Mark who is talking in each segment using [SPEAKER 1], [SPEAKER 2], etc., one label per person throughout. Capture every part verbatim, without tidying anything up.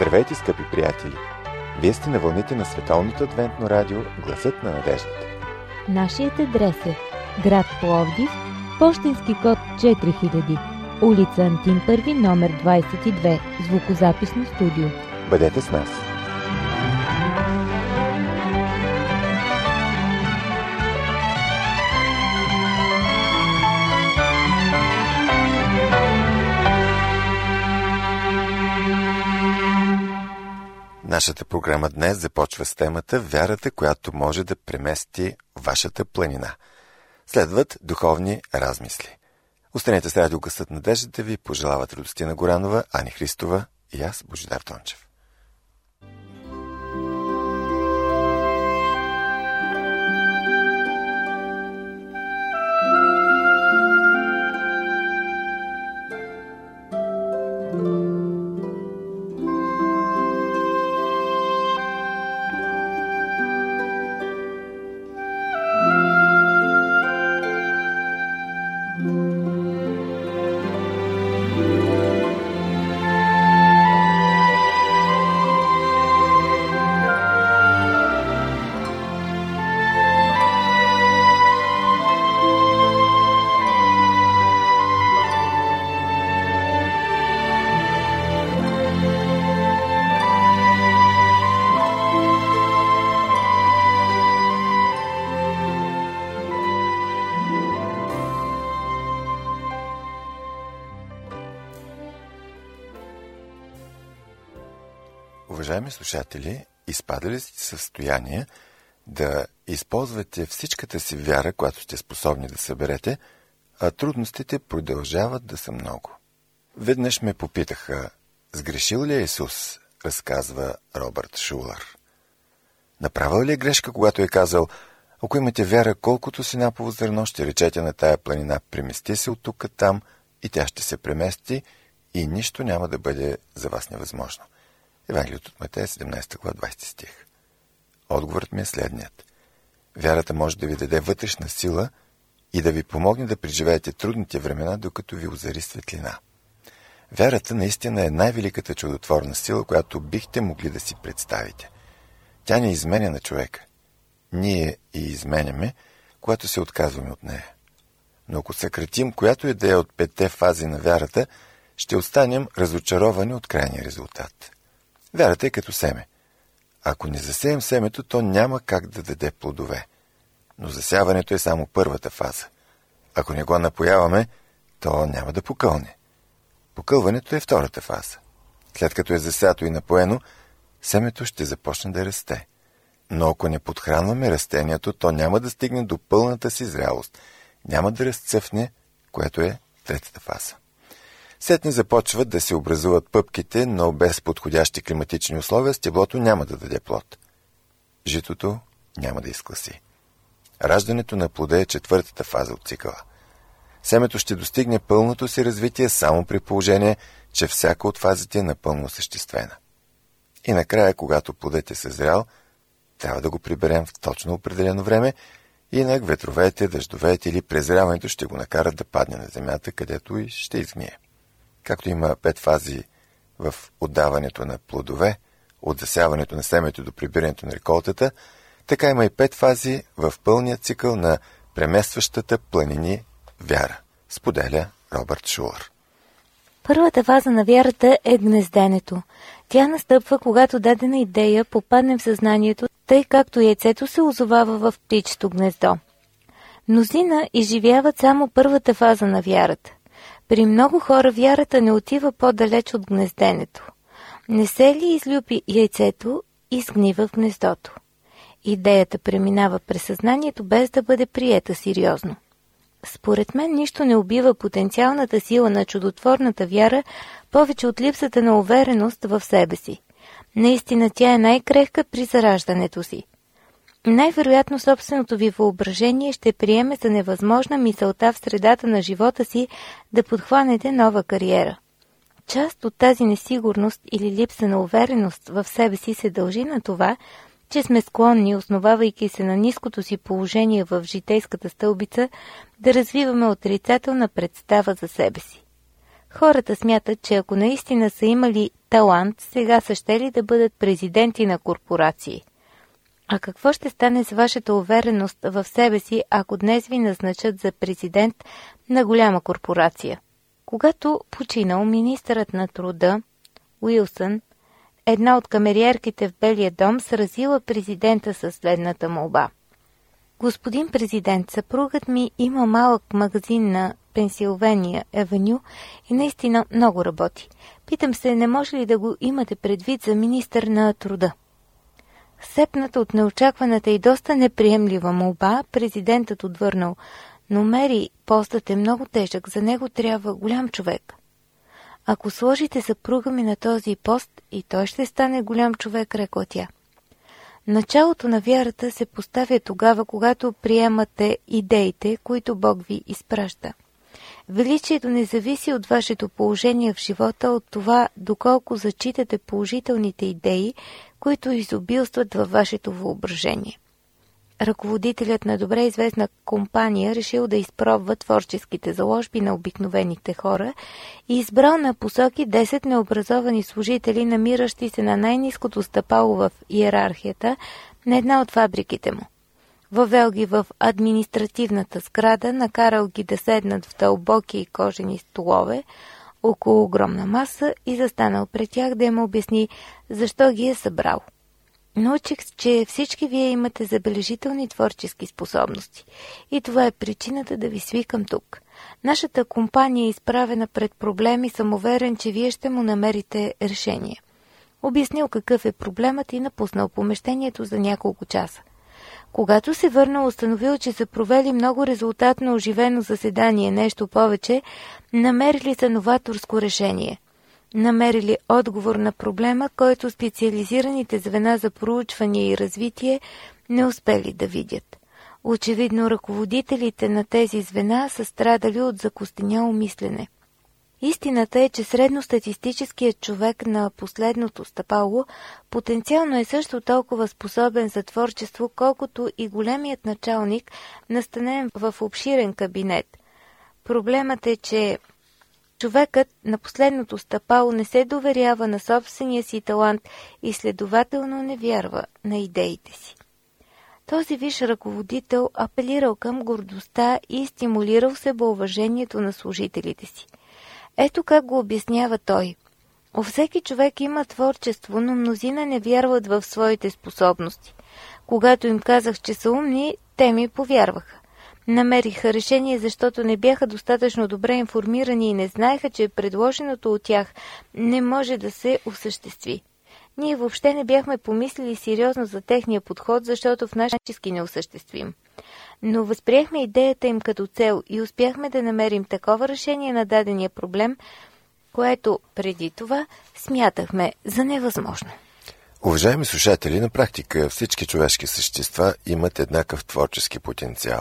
[SPEAKER 1] Здравейте, скъпи приятели! Вие сте на вълните на Световното адвентно радио Гласът на надеждата.
[SPEAKER 2] Нашият адрес е град Пловдив, пощенски код четири хиляди, улица Антим първи, номер двадесет и две, звукозаписно студио.
[SPEAKER 1] Бъдете с нас! Нашата програма днес започва с темата «Вярата, която може да премести вашата планина». Следват духовни размисли. Останете с радио Гласът на надеждата ви, пожелават Радостина Горанова, Ани Христова и аз, Божидар Тончев. Уважаеми слушатели, изпадали сте в състояние да използвате всичката си вяра, която сте способни да съберете, а трудностите продължават да са много. Веднъж ме попитаха, сгрешил ли е Исус, разказва Робърт Шулър. Направил ли е грешка, когато е казал, ако имате вяра колкото синапово зърно, ще речете на тая планина, премести се от тук там и тя ще се премести и нищо няма да бъде за вас невъзможно. Евангелието от Матея, седемнадесета глава, двадесети стих. Отговорът ми е следният. Вярата може да ви даде вътрешна сила и да ви помогне да преживеете трудните времена, докато ви озари светлина. Вярата наистина е най-великата чудотворна сила, която бихте могли да си представите. Тя не изменя на човека. Ние и изменяме, когато се отказваме от нея. Но ако съкратим която идея от петте фази на вярата, ще останем разочаровани от крайния резултат. Вярата е като семе. Ако не засеем семето, то няма как да даде плодове. Но засяването е само първата фаза. Ако не го напояваме, то няма да покълне. Покълването е втората фаза. След като е засято и напоено, семето ще започне да расте. Но ако не подхранваме растението, то няма да стигне до пълната си зрялост. Няма да разцъфне, което е третата фаза. Сетне започват да се образуват пъпките, но без подходящи климатични условия стеблото няма да даде плод. Житото няма да изкласи. Раждането на плода е четвъртата фаза от цикъла. Семето ще достигне пълното си развитие само при положение, че всяка от фазите е напълно осъществена. И накрая, когато плодът е съзрял, трябва да го приберем в точно определено време, инак ветровете, дъждовете или презряването ще го накарат да падне на земята, където и ще изгние. Както има пет фази в отдаването на плодове, от засяването на семето до прибирането на реколтата, така има и пет фази в пълния цикъл на преместващата планини вяра, споделя Робърт Шулър.
[SPEAKER 2] Първата фаза на вярата е гнезденето. Тя настъпва, когато дадена идея попадне в съзнанието, тъй както яйцето се озовава в птичето гнездо. Мнозина изживяват само първата фаза на вярата. При много хора вярата не отива по-далеч от гнезденето. Не се ли излюпи яйцето, изгнива в гнездото. Идеята преминава през съзнанието без да бъде приета сериозно. Според мен нищо не убива потенциалната сила на чудотворната вяра повече от липсата на увереност в себе си. Наистина тя е най-крехка при зараждането си. Най-вероятно собственото ви въображение ще приеме за невъзможна мисълта в средата на живота си да подхванете нова кариера. Част от тази несигурност или липса на увереност в себе си се дължи на това, че сме склонни, основавайки се на ниското си положение в житейската стълбица, да развиваме отрицателна представа за себе си. Хората смятат, че ако наистина са имали талант, сега са щели да бъдат президенти на корпорации. А какво ще стане с вашата увереност в себе си, ако днес ви назначат за президент на голяма корпорация? Когато починал министърът на труда, Уилсън, една от камериерките в Белия дом сразила президента със следната молба. Господин президент, съпругът ми има малък магазин на Пенсилвания Авеню и наистина много работи. Питам се, не може ли да го имате предвид за министър на труда? Сепната от неочакваната и доста неприемлива молба, президентът отвърнал, но Мери, постът е много тежък, за него трябва голям човек. Ако сложите съпруга ми на този пост, и той ще стане голям човек, рекла тя. Началото на вярата се поставя тогава, когато приемате идеите, които Бог ви изпраща. Величието не зависи от вашето положение в живота, от това доколко зачитате положителните идеи, които изобилстват във вашето въображение. Ръководителят на добре известна компания решил да изпробва творческите заложби на обикновените хора и избрал на посоки десет необразовани служители, намиращи се на най-ниското стъпало в иерархията на една от фабриките му. Въвел ги в административната сграда, накарал ги да седнат в дълбоки кожени столове около огромна маса и застанал пред тях да им обясни защо ги е събрал. Научих, че всички вие имате забележителни творчески способности и това е причината да ви свикам тук. Нашата компания е изправена пред проблем и съм уверен, че вие ще му намерите решение. Обяснил какъв е проблемът и напуснал помещението за няколко часа. Когато се върнал, установил, че са провели много резултатно оживено заседание, нещо повече, намерили са новаторско решение. Намерили отговор на проблема, който специализираните звена за проучване и развитие не успели да видят. Очевидно, ръководителите на тези звена са страдали от закостеняло мислене. Истината е, че средностатистическият човек на последното стъпало потенциално е също толкова способен за творчество, колкото и големият началник, настанен в обширен кабинет. Проблемът е, че човекът на последното стъпало не се доверява на собствения си талант и следователно не вярва на идеите си. Този висш ръководител апелирал към гордостта и стимулирал себеуважението на служителите си. Ето как го обяснява той. У всеки човек има творчество, но мнозина не вярват в своите способности. Когато им казах, че са умни, те ми повярваха. Намериха решение, защото не бяха достатъчно добре информирани и не знаеха, че предложеното от тях не може да се осъществи. Ние въобще не бяхме помислили сериозно за техния подход, защото в нашически неосъществим. Но възприехме идеята им като цел и успяхме да намерим такова решение на дадения проблем, което преди това смятахме за невъзможно.
[SPEAKER 1] Уважаеми слушатели, на практика всички човешки същества имат еднакъв творчески потенциал.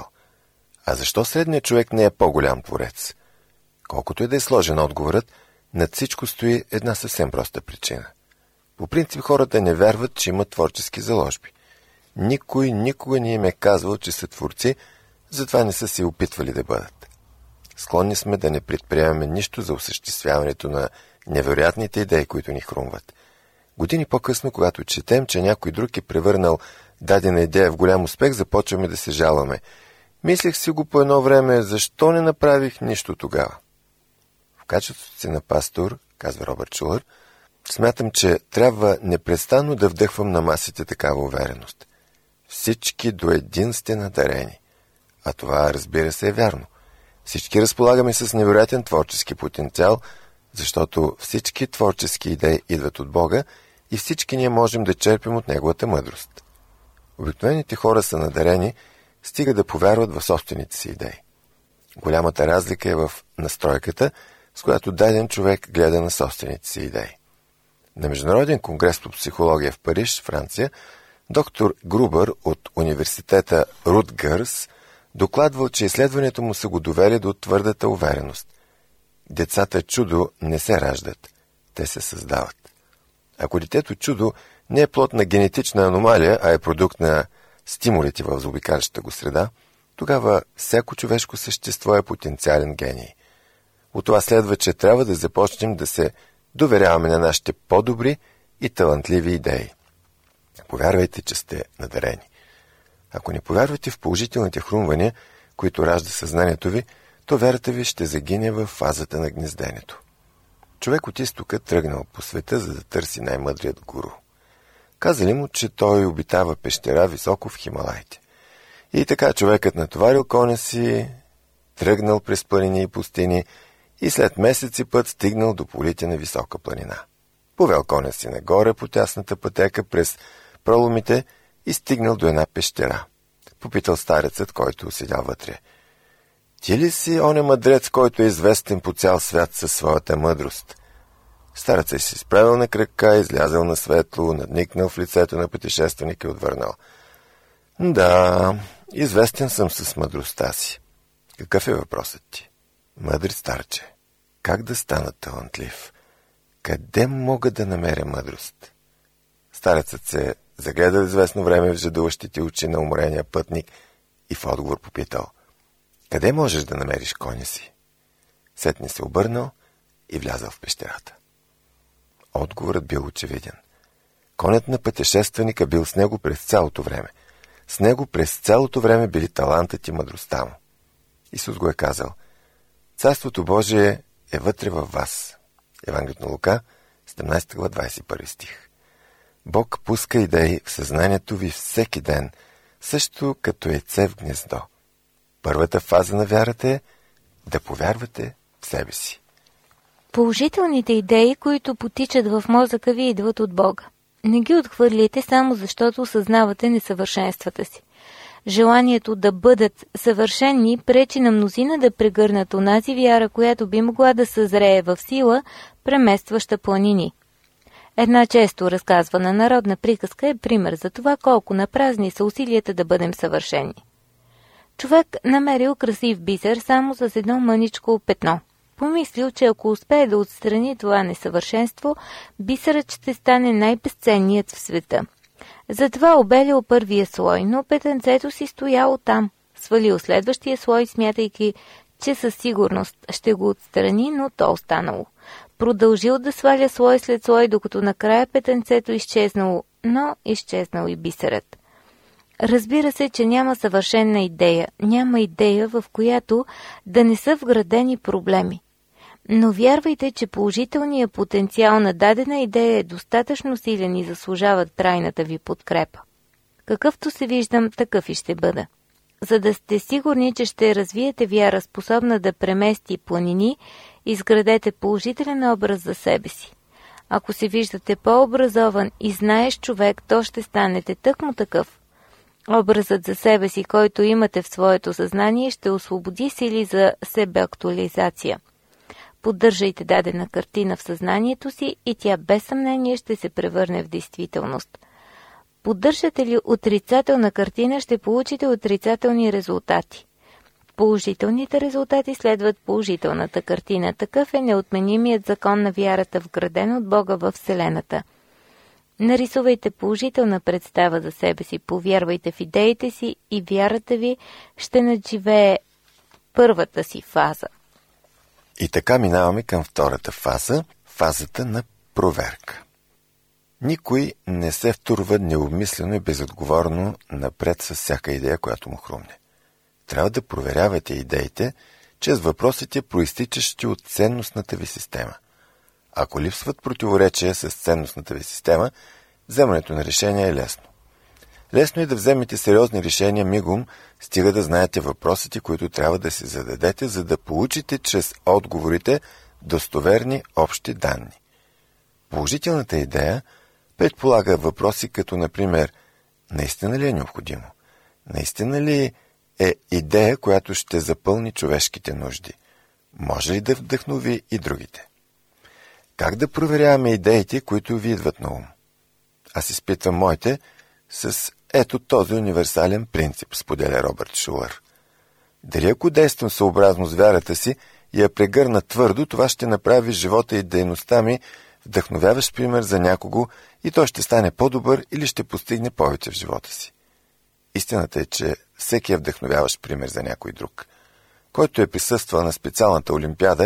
[SPEAKER 1] А защо средният човек не е по-голям творец? Колкото и да е сложен отговорът, над всичко стои една съвсем проста причина. По принцип хората не вярват, че имат творчески заложби. Никой никога не им е казвал, че са творци, затова не са се опитвали да бъдат. Склонни сме да не предприемаме нищо за осъществяването на невероятните идеи, които ни хрумват. Години по-късно, когато четем, че някой друг е превърнал дадена идея в голям успех, започваме да се жалваме. Мислех си го по едно време, защо не направих нищо тогава? В качеството си на пастор, казва Робърт Шулър, смятам, че трябва непрестанно да вдъхвам на масите такава увереност. Всички до един сте надарени. А това, разбира се, е вярно. Всички разполагаме с невероятен творчески потенциал, защото всички творчески идеи идват от Бога и всички ние можем да черпим от Неговата мъдрост. Обикновените хора са надарени, стига да повярват в собствените си идеи. Голямата разлика е в настройката, с която даден човек гледа на собствените си идеи. На Международен конгрес по психология в Париж, Франция, доктор Грубър от университета Рутгърс докладвал, че изследването му са го довели до твърдата увереност. Децата чудо не се раждат, те се създават. Ако детето чудо не е плод на генетична аномалия, а е продукт на стимулите в заобикалящата го среда, тогава всяко човешко същество е потенциален гений. От това следва, че трябва да започнем да се доверяваме на нашите по-добри и талантливи идеи. Повярвайте, че сте надарени. Ако не повярвате в положителните хрумвания, които ражда съзнанието ви, то вярата ви ще загине в фазата на гнезденето. Човек от изтока тръгнал по света, за да търси най-мъдрият гуру. Казали му, че той обитава пещера високо в Хималаите. И така човекът натоварил коня си, тръгнал през планини и пустини и след месеци път стигнал до полите на висока планина. Повел коня си нагоре по тясната пътека през проломите и стигнал до една пещера. Попитал старецът, който седял вътре: ти ли си оня мъдрец, който е известен по цял свят със своята мъдрост? Старецът се изправил на крака, излязъл на светло, надникнал в лицето на пътешественика и отвърнал: да, известен съм с мъдростта си. Какъв е въпросът ти? Мъдри старче, как да стана талантлив? Къде мога да намеря мъдрост? Старецът се загледал известно време в жадуващите очи на уморения пътник и в отговор попитал: къде можеш да намериш коня си? Сетне се обърнал и влязъл в пещерата. Отговорът бил очевиден. Конят на пътешественика бил с него през цялото време. С него през цялото време били талантът и мъдростта му. Исус го е казал: Царството Божие е вътре във вас. Евангелието на Лука, седемнадесета глава, двадесет и първи стих. Бог пуска идеи в съзнанието ви всеки ден, също като яйце в гнездо. Първата фаза на вярата е да повярвате в себе си.
[SPEAKER 2] Положителните идеи, които потичат в мозъка ви, идват от Бога. Не ги отхвърлите само защото осъзнавате несъвършенствата си. Желанието да бъдат съвършени пречи на мнозина да прегърнат онази вяра, която би могла да съзрее в сила, преместваща планини. Една често разказвана народна приказка е пример за това колко напразни са усилията да бъдем съвършени. Човек намерил красив бисер само с едно мъничко петно. Помислил, че ако успее да отстрани това несъвършенство, бисерът ще стане най-безценният в света. Затова обелил първия слой, но петънцето си стояло там. Свалил следващия слой, смятайки, че със сигурност ще го отстрани, но то останало. Продължил да сваля слой след слой, докато накрая петънцето изчезнало, но изчезнал и бисерът. Разбира се, че няма съвършена идея, няма идея, в която да не са вградени проблеми. Но вярвайте, че положителният потенциал на дадена идея е достатъчно силен и заслужава трайната ви подкрепа. Какъвто се виждам, такъв и ще бъда. За да сте сигурни, че ще развиете вяра, способна да премести планини, изградете положителен образ за себе си. Ако се виждате по-образован и знаеш човек, то ще станете тъкмо такъв. Образът за себе си, който имате в своето съзнание, ще освободи сили за себеактуализация. Поддържайте дадена картина в съзнанието си и тя без съмнение ще се превърне в действителност. Поддържате ли отрицателна картина, ще получите отрицателни резултати. Положителните резултати следват положителната картина. Такъв е неотменимият закон на вярата, вграден от Бога във Вселената. Нарисувайте положителна представа за себе си, повярвайте в идеите си и вярата ви ще надживее първата си фаза.
[SPEAKER 1] И така минаваме към втората фаза, фазата на проверка. Никой не се втурва необмислено и безотговорно напред с всяка идея, която му хрумне. Трябва да проверявате идеите чрез въпросите, проистичащи от ценностната ви система. Ако липсват противоречия с ценностната ви система, вземането на решение е лесно. Лесно е да вземете сериозни решения мигом, стига да знаете въпросите, които трябва да си зададете, за да получите чрез отговорите достоверни общи данни. Положителната идея предполага въпроси като, например, наистина ли е необходимо? Наистина ли е идея, която ще запълни човешките нужди? Може ли да вдъхнови и другите? Как да проверяваме идеите, които ви идват на ум? Аз изпитвам моите с ето този универсален принцип, споделя Робърт Шулър. Дали ако действам съобразно с вярата си и я прегърна твърдо, това ще направи живота и дейността ми вдъхновяващ пример за някого и той ще стане по-добър или ще постигне повече в живота си. Истината е, че всеки е вдъхновяващ пример за някой друг. Който е присъствал на специалната олимпиада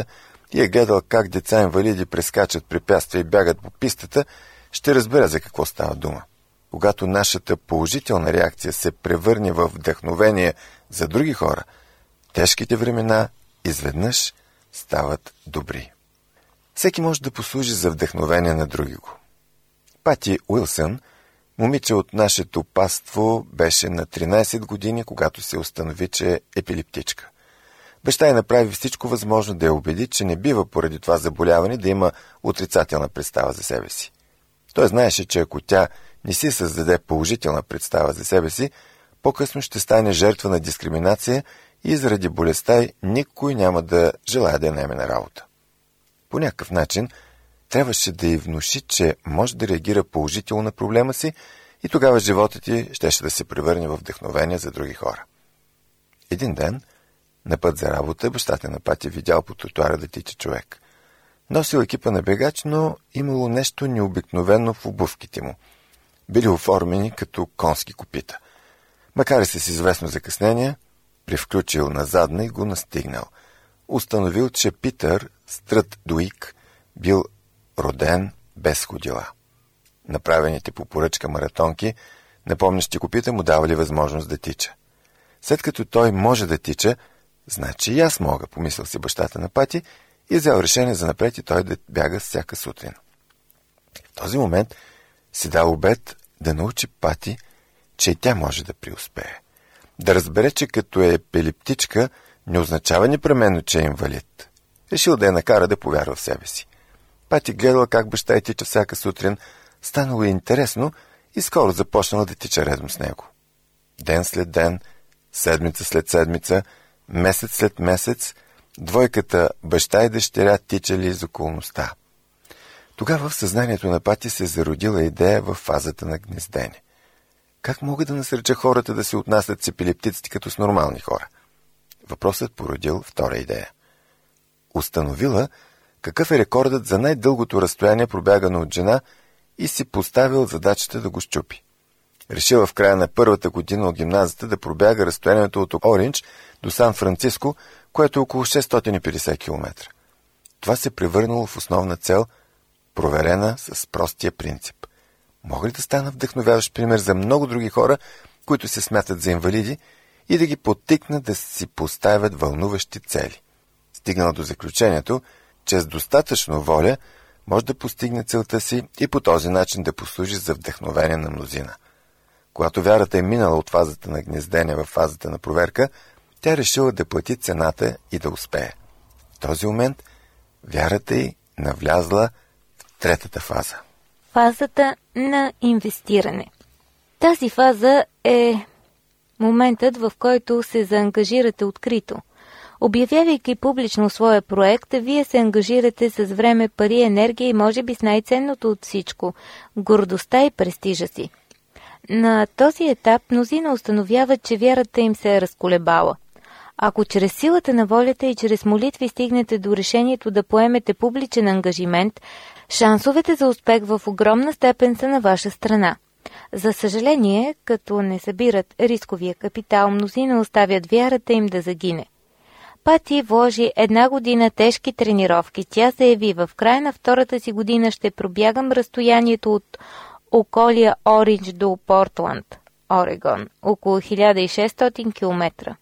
[SPEAKER 1] и е гледал как деца инвалиди прескачат препятствия и бягат по пистата, ще разбере за какво става дума. Когато нашата положителна реакция се превърне в вдъхновение за други хора, тежките времена изведнъж стават добри. Всеки може да послужи за вдъхновение на другиго. Пати Уилсън, момиче от нашето паство, беше на тринайсет години, когато се установи, че е епилептичка. Баща й направи всичко възможно да я убеди, че не бива поради това заболяване да има отрицателна представа за себе си. Той знаеше, че ако тя не си създаде положителна представа за себе си, по-късно ще стане жертва на дискриминация и заради болестта й никой няма да желая да я наеме на работа. По някакъв начин трябваше да й внуши, че може да реагира положително на проблема си и тогава животът й щеше да се превърне в вдъхновение за други хора. Един ден, на път за работа, бащата на Пати видял по тротуара да тича човек. Носил екипа на бегач, но имало нещо необикновено в обувките му. Били оформени като конски копита. Макар и с известно закъснение, привключил на задна и го настигнал. Установил, че Питър Стръдуик бил роден без ходила. Направените по поръчка маратонки, напомнящи копита, му давали възможност да тича. След като той може да тича, значи и аз мога, помислил си бащата на Пати и взел решение за напред и той да бяга всяка сутрин. В този момент си дал обет да научи Пати, че и тя може да преуспее. Да разбере, че като е епилептичка, не означава непременно, че е инвалид. Решил да я накара да повярва в себе си. Пати гледала как баща й тича всяка сутрин, станало е интересно и скоро започнала да тича редом с него. Ден след ден, седмица след седмица, месец след месец, двойката баща и дъщеря тичали из околността. Тогава в съзнанието на Пати се зародила идея в фазата на гнездене. Как мога да насреча хората да се отнасят с епилептиците като с нормални хора? Въпросът породил втора идея. Установила какъв е рекордът за най-дългото разстояние пробягано от жена и си поставил задачата да го счупи. Решила в края на първата година от гимназията да пробяга разстоянието от Оринч до Сан-Франциско, което е около шестстотин и петдесет километра. Това се превърнало в основна цел, проверена с простия принцип. Мога ли да стана вдъхновяващ пример за много други хора, които се смятат за инвалиди, и да ги подтикна да си поставят вълнуващи цели? Стигнал до заключението, че с достатъчно воля може да постигне целта си и по този начин да послужи за вдъхновение на мнозина. Когато вярата е минала от фазата на гнездене в фазата на проверка, тя решила да плати цената и да успее. В този момент вярата й навлязла в третата фаза.
[SPEAKER 2] Фазата на инвестиране. Тази фаза е моментът, в който се заангажирате открито. Обявявайки публично своя проект, вие се ангажирате с време, пари, енергия и може би с най-ценното от всичко – гордостта и престижа си. На този етап мнозина установяват, че вярата им се е разколебала. Ако чрез силата на волята и чрез молитви стигнете до решението да поемете публичен ангажимент, шансовете за успех в огромна степен са на ваша страна. За съжаление, като не събират рисковия капитал, мнозина оставят вярата им да загине. Пати вложи една година тежки тренировки. Тя заяви: в края на втората си година ще пробягам разстоянието от околия Оринч до Портланд, Орегон, около хиляда и шестстотин километра.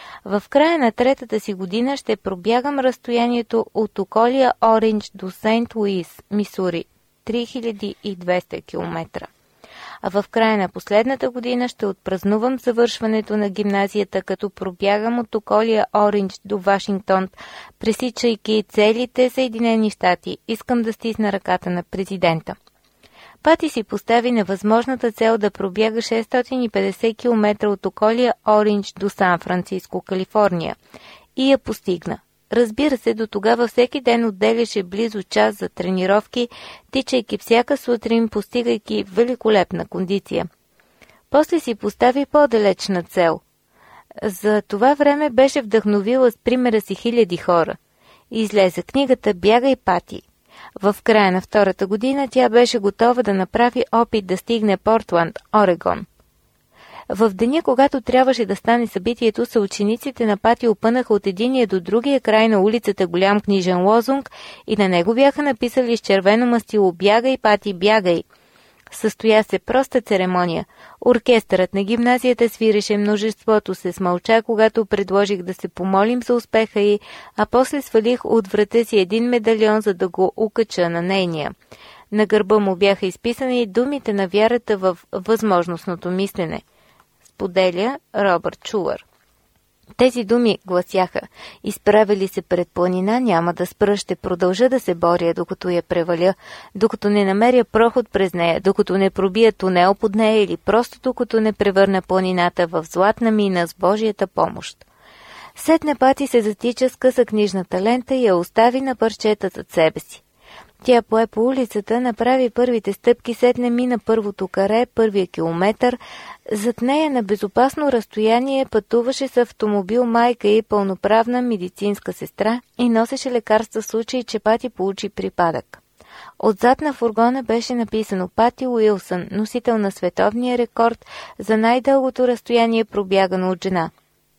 [SPEAKER 2] В края на третата си година ще пробягам разстоянието от околия Оринч до Сейнт Луис, Мисури, три хиляди и двеста километра. А в края на последната година ще отпразнувам завършването на гимназията, като пробягам от околия Оринч до Вашингтон, пресичайки целите Съединени щати. Искам да стисна ръката на президента. Пати си постави невъзможната цел да пробяга шестстотин и петдесет километра от околия Оринч до Сан-Франциско, Калифорния. И я постигна. Разбира се, до тогава всеки ден отделяше близо час за тренировки, тичайки всяка сутрин, постигайки великолепна кондиция. После си постави по-далечна цел. За това време беше вдъхновила с примера си хиляди хора. Излезе книгата «Бягай, Пати». В края на втората година тя беше готова да направи опит да стигне Портланд, Орегон. В деня, когато трябваше да стане събитието, съучениците на Пати опънаха от единия до другия край на улицата голям книжен лозунг и на него бяха написали с червено мастило «Бягай, Пати, бягай!». Състоя се проста церемония. Оркестърът на гимназията свиреше, множеството се смълча, когато предложих да се помолим за успеха й, а после свалих от врата си един медальон, за да го укача на нейния. На гърба му бяха изписани думите на вярата в възможностното мислене. Споделя Робърт Шулър. Тези думи гласяха: изправили се пред планина, няма да спра, ще продължа да се боря, докато я преваля, докато не намеря проход през нея, докато не пробия тунел под нея или просто докато не превърна планината в златна мина с Божията помощ. Сетне Пати се затича с къса книжната лента и я остави на парчета зад себе си. Тя пое по улицата, направи първите стъпки, сетне мина първото каре, първия километър. Зад нея на безопасно разстояние пътуваше с автомобил майка и пълноправна медицинска сестра и носеше лекарства в случай, че Пати получи припадък. Отзад на фургона беше написано Пати Уилсън, носител на световния рекорд за най-дългото разстояние, пробягано от жена.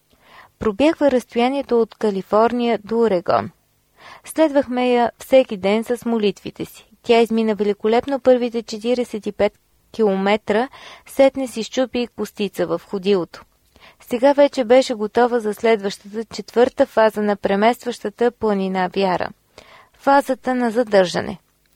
[SPEAKER 2] Пробягва разстоянието от Калифорния до Орегон. Следвахме я всеки ден с молитвите си. Тя измина великолепно първите четиридесет и пет километра, сетне си щупи костица в ходилото. Сега вече беше готова за следващата четвърта фаза на преместващата планина вяра. Фазата на задържане.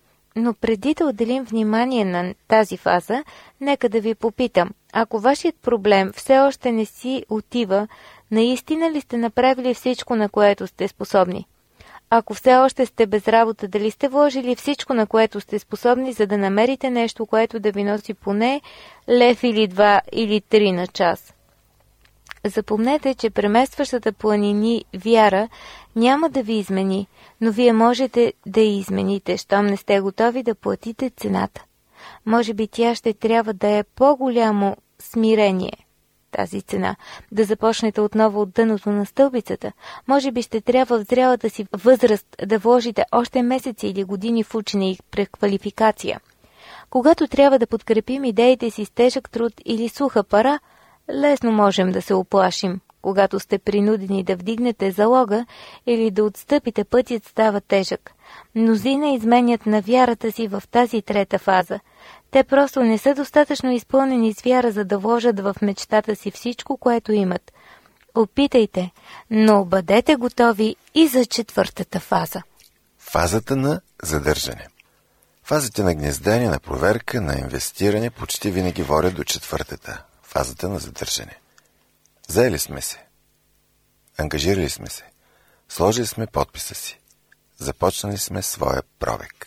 [SPEAKER 2] Но преди да отделим внимание на тази фаза, нека да ви попитам, ако вашият проблем все още не си отива, наистина ли сте направили всичко, на което сте способни? Ако все още сте без работа, дали сте вложили всичко, на което сте способни, за да намерите нещо, което да ви носи поне лев или два или три на час? Запомнете, че преместващата планини вяра няма да ви измени, но вие можете да я измените, щом не сте готови да платите цената. Може би тя ще трябва да е по-голямо смирение. Тази цена, да започнете отново от дъното на стълбицата. Може би ще трябва в зрялата си възраст да вложите още месеци или години в учене и преквалификация. Когато трябва да подкрепим идеите си с тежък труд или суха пара, лесно можем да се оплашим. Когато сте принудени да вдигнете залога или да отстъпите, пътят става тежък. Мнозина изменят на вярата си в тази трета фаза. Те просто не са достатъчно изпълнени с вяра, за да вложат в мечтата си всичко, което имат. Опитайте, но бъдете готови и за четвъртата фаза.
[SPEAKER 1] Фазата на задържане. Фазите на гнездане, на проверка, на инвестиране почти винаги водят до четвъртата. Фазата на задържане. Заели сме се. Ангажирали сме се. Сложили сме подписа си. Започнали сме своя пробег.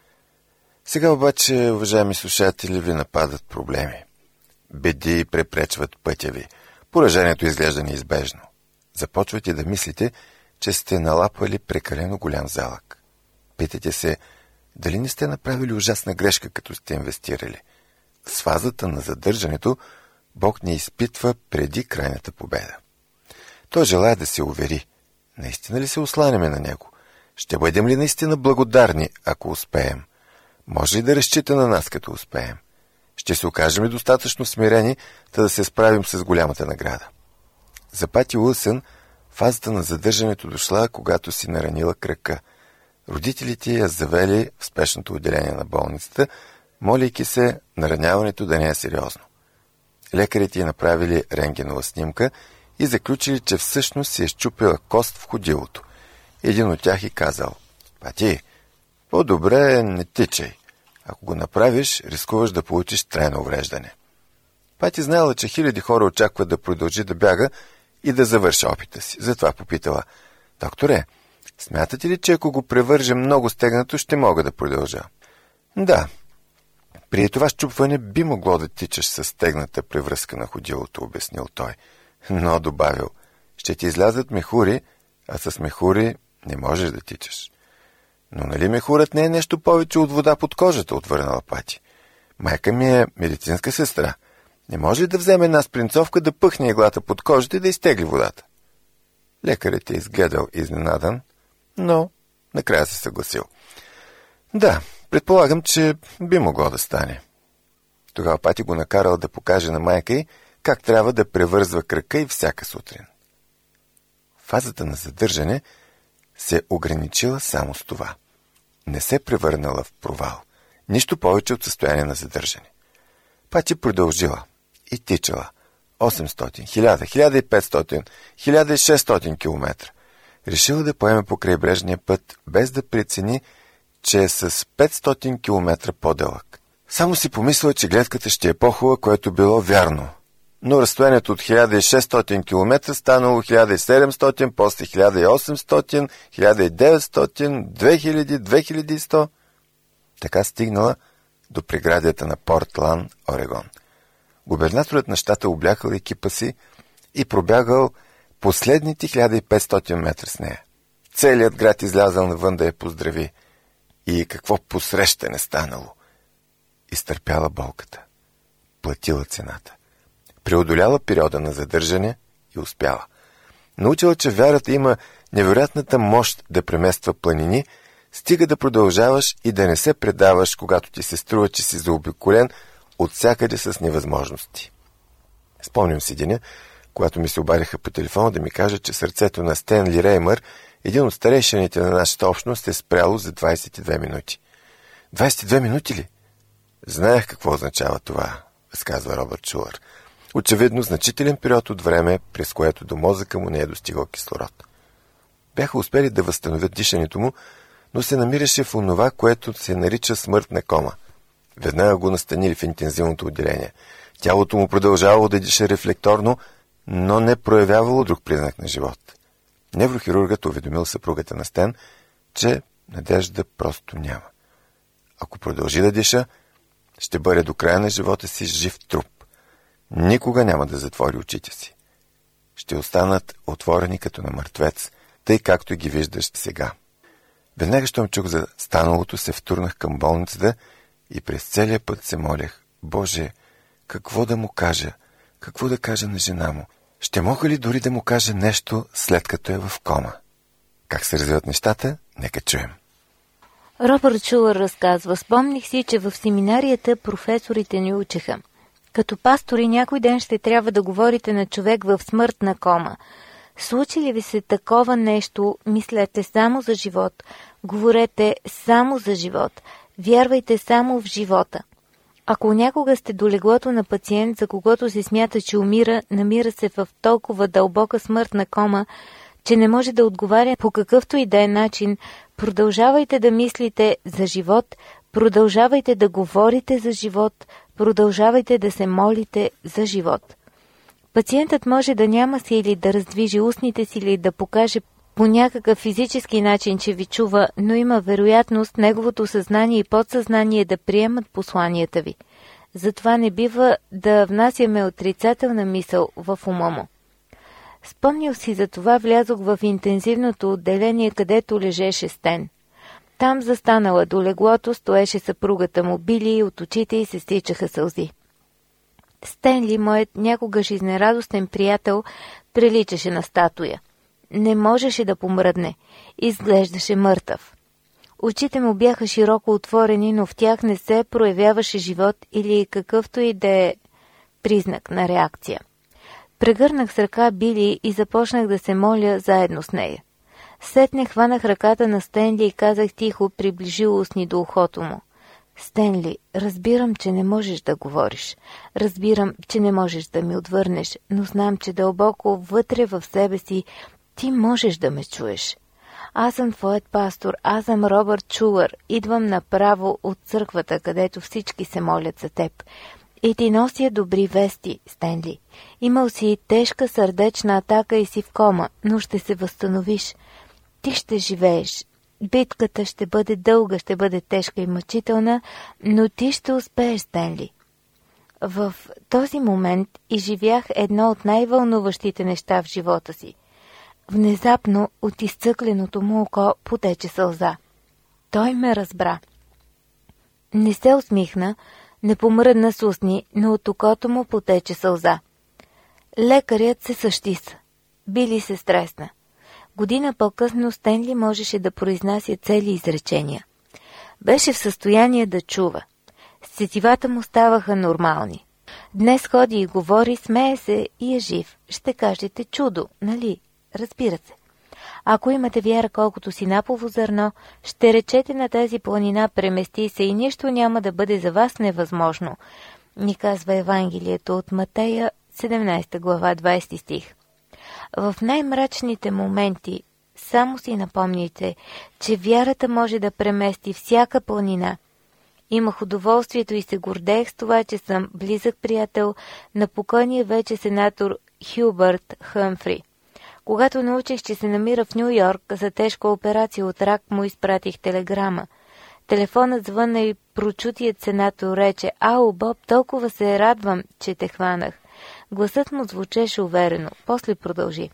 [SPEAKER 1] Сега обаче, уважаеми слушатели, ви нападат проблеми. Беди препречват пътя ви. Поражението изглежда неизбежно. Започвате да мислите, че сте налапали прекалено голям залък. Питате се, дали не сте направили ужасна грешка, като сте инвестирали. С фазата на задържането Бог ни изпитва преди крайната победа. Той желая да се увери. Наистина ли се осланяме на Него? Ще бъдем ли наистина благодарни, ако успеем? Може ли да разчита на нас, като успеем? Ще се окажем ли достатъчно смирени, да се справим с голямата награда? За Пати Уилсън фазата на задържането дошла, когато си наранила кръка. Родителите я завели в спешното отделение на болницата, молейки се нараняването да не е сериозно. Лекарите й направили рентгенова снимка и заключили, че всъщност си е счупила кост в ходилото. Един от тях й казал: Пати, по-добре не тичай. Ако го направиш, рискуваш да получиш трайно увреждане. Пати знаела, че хиляди хора очакват да продължи да бяга и да завърши опита си. Затова попитала: Докторе, смятате ли, че ако го превържа много стегнато, ще мога да продължа? Да. При това счупване би могло да тичаш с стегната превръзка на ходилото, обяснил той. Но добавил: ще ти излязат мехури, а с мехури не можеш да тичаш. Но нали мехурът не е нещо повече от вода под кожата, отвърнала Пати. Майка ми е медицинска сестра. Не може ли да вземе една спринцовка, да пъхне иглата под кожата и да изтегли водата? Лекарят е изгледал изненадан, но накрая се съгласил. Да, предполагам, че би могло да стане. Тогава Пати го накарал да покаже на майка й как трябва да превързва крака и всяка сутрин. Фазата на задържане се ограничила само с това. Не се превърнала в провал. Нищо повече от състояние на задържане. Пати продължила и тичала осемстотин, хиляда, хиляда и петстотин, хиляда и шестстотин километра. Решила да поеме по крайбрежния път, без да прецени, че е с петстотин километра по-дълъг. Само си помислила, че гледката ще е по-хубава, което било вярно. Но разстоянието от хиляда и шестстотин километра станало хиляда и седемстотин, после хиляда и осемстотин, хиляда и деветстотин, две хиляди, две хиляди и сто. Така стигнала до преградията на Портланд, Орегон. Губернаторът на щата облякал екипа си и пробягал последните хиляда и петстотин метра с нея. Целият град излязъл навън да я поздрави. И какво посрещане станало! Изтърпяла болката. Платила цената. Преодоляла периода на задържане и успяла. Научила, че вярата има невероятната мощ да премества планини, стига да продължаваш и да не се предаваш, когато ти се струва, че си заобиколен от всякъде с невъзможности. Спомням си деня, когато ми се обадиха по телефона да ми кажат, че сърцето на Стенли Реймър, един от старейшините на нашата общност, е спряло за двайсет и две минути. двайсет и две минути ли? Знаех какво означава това, разказва Робърт Шулър. Очевидно значителен период от време, през което до мозъка му не е достигал кислород. Бяха успели да възстановят дишането му, но се намираше в онова, което се нарича смъртна кома. Веднага го настанили в интензивното отделение. Тялото му продължавало да диша рефлекторно, но не проявявало друг признак на живот. Неврохирургът уведомил съпругата на Стен, че надежда просто няма. Ако продължи да диша, ще бъде до края на живота си жив труп. Никога няма да затвори очите си. Ще останат отворени като на мъртвец, тъй както ги виждаш сега. Веднага, щом чух за станалото, се втурнах към болницата и през целия път се молех: Боже, какво да му кажа? Какво да кажа на жена му? Ще мога ли дори да му кажа нещо, след като е в кома? Как се развиват нещата? Нека чуем.
[SPEAKER 2] Робърт Шулър разказва: спомних си, че в семинарията професорите ни учеха. Като пастори някой ден ще трябва да говорите на човек в смъртна кома. Случи ли ви се такова нещо, мислете само за живот, говорете само за живот, вярвайте само в живота. Ако някога сте до леглото на пациент, за когото се смята, че умира, намира се в толкова дълбока смъртна кома, че не може да отговаря по какъвто и да е начин, продължавайте да мислите за живот, продължавайте да говорите за живот, продължавайте да се молите за живот. Пациентът може да няма сили да раздвижи устните си или да покаже по някакъв физически начин, че ви чува, но има вероятност неговото съзнание и подсъзнание да приемат посланията ви. Затова не бива да внасяме отрицателна мисъл в ума му. Спомнял си за това, влязох в интензивното отделение, където лежеше Стен. Там застанала до леглото стоеше съпругата му Били и от очите й се стичаха сълзи. Стенли, моят някога жизнерадостен приятел, приличаше на статуя. Не можеше да помръдне. Изглеждаше мъртъв. Очите му бяха широко отворени, но в тях не се проявяваше живот или какъвто и да е признак на реакция. Прегърнах с ръка Били и започнах да се моля заедно с нея. Сетне хванах ръката на Стенли и казах тихо, приближил устни до ухото му: Стенли, разбирам, че не можеш да говориш. Разбирам, че не можеш да ми отвърнеш, но знам, че дълбоко вътре в себе си ти можеш да ме чуеш. Аз съм твоят пастор, аз съм Робърт Шулър, идвам направо от църквата, където всички се молят за теб. И ти нося добри вести, Стенли. Имал си тежка сърдечна атака и си в кома, но ще се възстановиш. Ти ще живееш. Битката ще бъде дълга, ще бъде тежка и мъчителна, но ти ще успееш, Стенли. В този момент изживях едно от най-вълнуващите неща в живота си. Внезапно от изцъкленото му око потече сълза. Той ме разбра. Не се усмихна, не помръдна с устни, но от окото му потече сълза. Лекарят се същиса. Били се стресна. Година по-късно Стенли можеше да произнася цели изречения. Беше в състояние да чува. Сетивата му ставаха нормални. Днес ходи и говори, смее се и е жив. Ще кажете чудо, нали? Разбира се. Ако имате вяра колкото синапово зърно, ще речете на тази планина премести се и нищо няма да бъде за вас невъзможно, ни казва Евангелието от Матея, седемнадесета глава, двадесети стих. В най-мрачните моменти само си напомняйте, че вярата може да премести всяка планина. Имах удоволствието и се гордеех с това, че съм близък приятел на покойния вече сенатор Хюбърт Хъмфри. Когато научих, че се намира в Ню Йорк за тежка операция от рак, му изпратих телеграма. Телефонът звънна и прочутият сенатор рече: „Ау, Боб, толкова се радвам, че те хванах." Гласът му звучеше уверено. После продължи: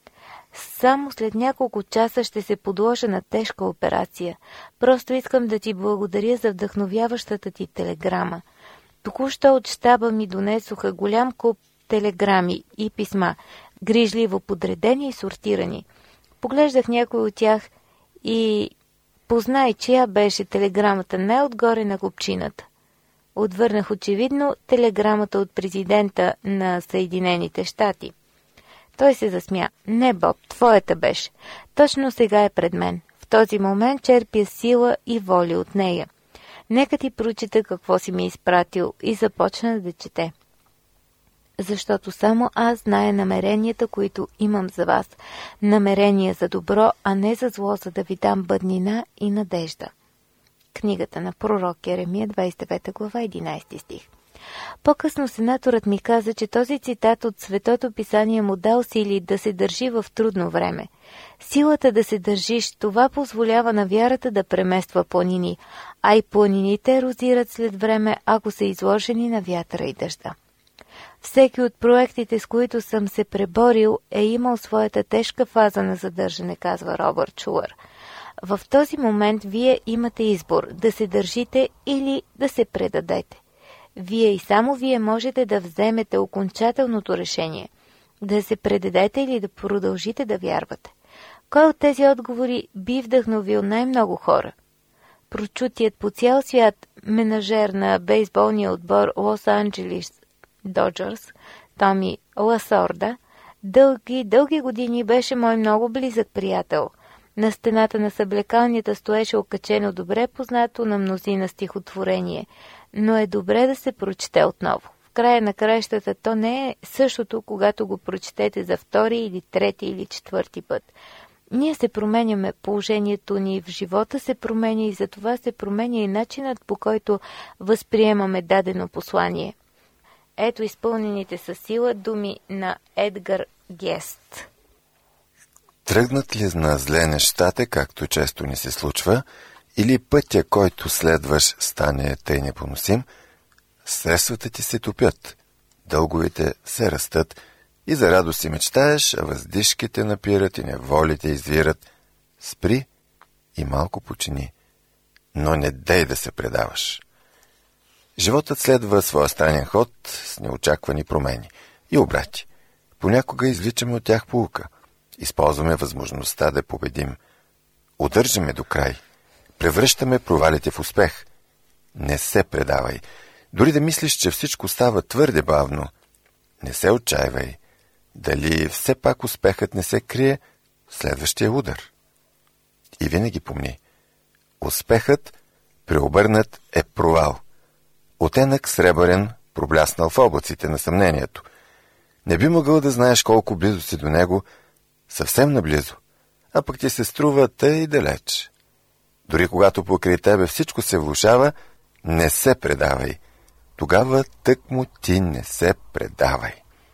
[SPEAKER 2] „Само след няколко часа ще се подложа на тежка операция. Просто искам да ти благодаря за вдъхновяващата ти телеграма. Току-що от щаба ми донесоха голям куп телеграми и писма, грижливо подредени и сортирани. Поглеждах някой от тях и познай, чия беше телеграмата най-отгоре на купчината." Отвърнах очевидно телеграмата от президента на Съединените щати. Той се засмя. „Не, Боб, твоята беше. Точно сега е пред мен. В този момент черпя сила и воля от нея. Нека ти прочита какво си ми изпратил", и започна да чете. „Защото само аз зная намеренията, които имам за вас. Намерения за добро, а не за зло, за да ви дам бъднина и надежда." Книгата на пророк Еремия, двадесет и девета глава, единадесети стих. По-късно сенаторът ми каза, че този цитат от Светото писание му дал сили да се държи в трудно време. Силата да се държиш, това позволява на вярата да премества планини, а и планините ерозират след време, ако са изложени на вятъра и дъжда. Всеки от проектите, с които съм се преборил, е имал своята тежка фаза на задържане, казва Робърт Шулър. В този момент вие имате избор да се държите или да се предадете. Вие и само вие можете да вземете окончателното решение, да се предадете или да продължите да вярвате. Кой от тези отговори би вдъхновил най-много хора? Прочутият по цял свят менажер на бейсболния отбор Лос Анджелис Доджърс, Томи Ласорда, дълги, дълги години беше мой много близък приятел. На стената на съблекалнята стоеше окачено добре познато на мнозина стихотворение, но е добре да се прочете отново. В края на краищата то не е същото, когато го прочетете за втори или трети или четвърти път. Ние се променяме, положението ни в живота се променя и затова се променя и начинът, по който възприемаме дадено послание. Ето изпълнените със сила думи на Едгар Гест.
[SPEAKER 1] Тръгнат ли на зле нещата, както често ни се случва, или пътя, който следваш, стане тъй непоносим, средствата ти се топят, дълговете се растат и за радост си мечтаеш, а въздишките напират и неволите извират. Спри и малко почини, но не дай да се предаваш. Животът следва своя странен ход с неочаквани промени и обрати. Понякога извличаме от тях поука. Използваме възможността да победим. Удържаме до край. Превръщаме провалите в успех. Не се предавай. Дори да мислиш, че всичко става твърде бавно, не се отчаивай. Дали все пак успехът не се крие в следващия удар? И винаги помни. Успехът, преобърнат, е провал. Оттенък сребърен, пробляснал в облаците на съмнението. Не би могъл да знаеш колко близо си до него, съвсем наблизо, а пък ти се струва тъй далеч. Дори когато покрай тебе всичко се влошава, не се предавай. Тогава тъкмо ти не се предавай.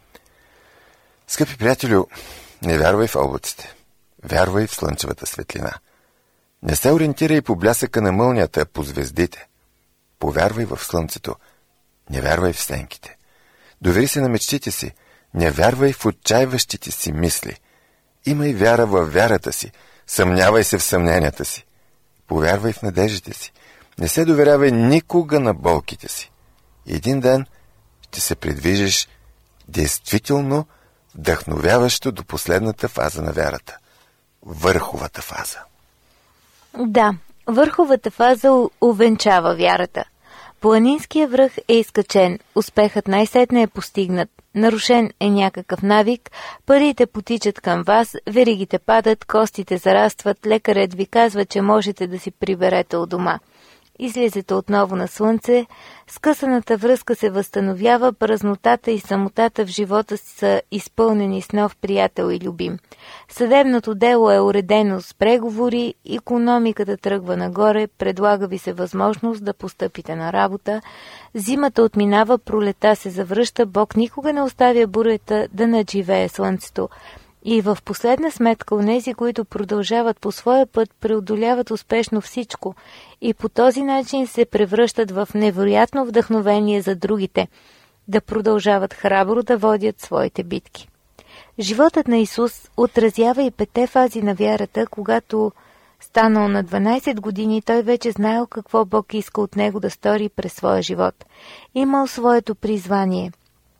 [SPEAKER 1] Скъпи приятелю, не вярвай в облаците. Вярвай в слънчевата светлина. Не се ориентирай по блясъка на мълнията, по звездите. Повярвай в слънцето. Не вярвай в сенките. Довери се на мечтите си. Не вярвай в отчаиващите си мисли. Имай вяра във вярата си. Съмнявай се в съмненията си. Повярвай в надеждите си. Не се доверявай никога на болките си. Един ден ще се придвижиш действително вдъхновяващо до последната фаза на вярата. Върховата фаза.
[SPEAKER 2] Да, върховата фаза увенчава вярата. Планинския връх е изкачен, успехът най-сетне е постигнат, нарушен е някакъв навик, парите потичат към вас, веригите падат, костите зарастват, лекарят ви казва, че можете да си приберете у дома. Излизате отново на слънце, скъсаната връзка се възстановява, празнотата и самотата в живота са изпълнени с нов приятел и любим. Съдебното дело е уредено с преговори, икономиката тръгва нагоре, предлага ви се възможност да постъпите на работа, зимата отминава, пролета се завръща, Бог никога не оставя бурята да надживее слънцето. И в последна сметка онези, които продължават по своя път, преодоляват успешно всичко и по този начин се превръщат в невероятно вдъхновение за другите, да продължават храбро да водят своите битки. Животът на Исус отразява и пете фази на вярата, когато станал на дванайсет години, той вече знаел какво Бог иска от него да стори през своя живот. Имал своето призвание.